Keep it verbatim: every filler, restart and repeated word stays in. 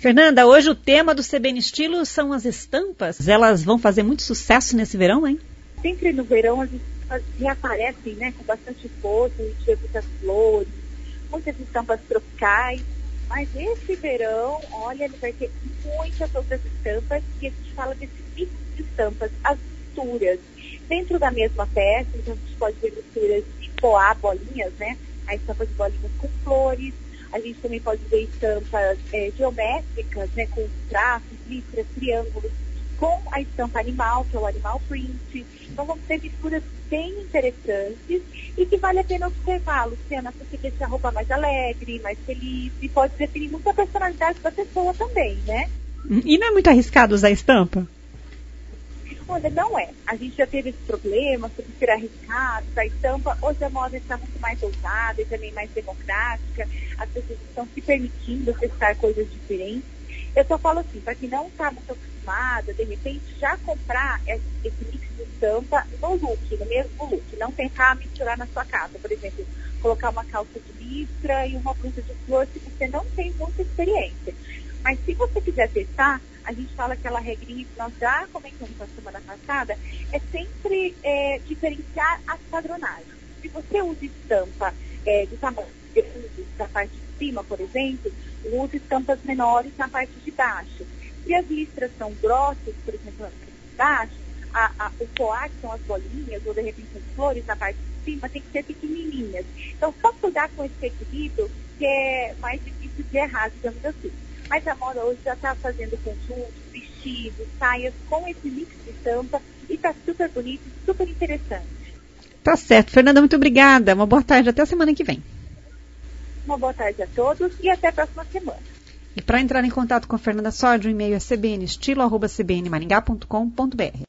Fernanda, hoje o tema do C B N Estilo são as estampas. Elas vão fazer muito sucesso nesse verão, hein? Sempre no verão as estampas reaparecem, né, com bastante força, a gente vê muitas flores, muitas estampas tropicais. Mas esse verão, olha, ele vai ter muitas outras estampas e a gente fala desse mix de estampas, as misturas. Dentro da mesma peça, então a gente pode ver misturas de poá, bolinhas, né? A estampa de bolinhas com flores. A gente também pode ver estampas é, geométricas, né? Com traços, listras, triângulos, com a estampa animal, que é o animal print. Então vamos ter misturas bem interessantes e que vale a pena observar, Luciana, se você quer ser a roupa mais alegre, mais feliz, e pode definir muito a personalidade da pessoa também, né? E não é muito arriscado usar estampa? Olha, não é. A gente já teve esse problema sobre ser arriscado, a estampa. Hoje a moda está muito mais ousada e também mais democrática. As pessoas estão se permitindo testar coisas diferentes. Eu só falo assim, para quem não está muito acostumada, de repente, já comprar esse, esse mix de estampa no look, no mesmo look. Não tentar misturar na sua casa. Por exemplo, colocar uma calça de listra e uma blusa de flor se você não tem muita experiência. Mas se você quiser testar, a gente fala aquela regrinha que nós já comentamos na semana passada, é sempre é, diferenciar as padronagens. Se você usa estampa é, de tamanho grande na parte de cima, por exemplo, use estampas menores na parte de baixo. Se as listras são grossas, por exemplo, na parte de baixo, a, a, o poá, que são as bolinhas, ou de repente as flores na parte de cima, tem que ser pequenininhas. Então, só cuidar com esse equilíbrio, que é mais difícil de errar, digamos assim. Mas a moda hoje já está fazendo conjuntos, vestidos, saias com esse mix de estampa e está super bonito, super interessante. Tá certo. Fernanda, muito obrigada. Uma boa tarde. Até a semana que vem. Uma boa tarde a todos e até a próxima semana. E para entrar em contato com a Fernanda Sodi, o e-mail é c b n estilo arroba c b n maringá ponto com ponto b r.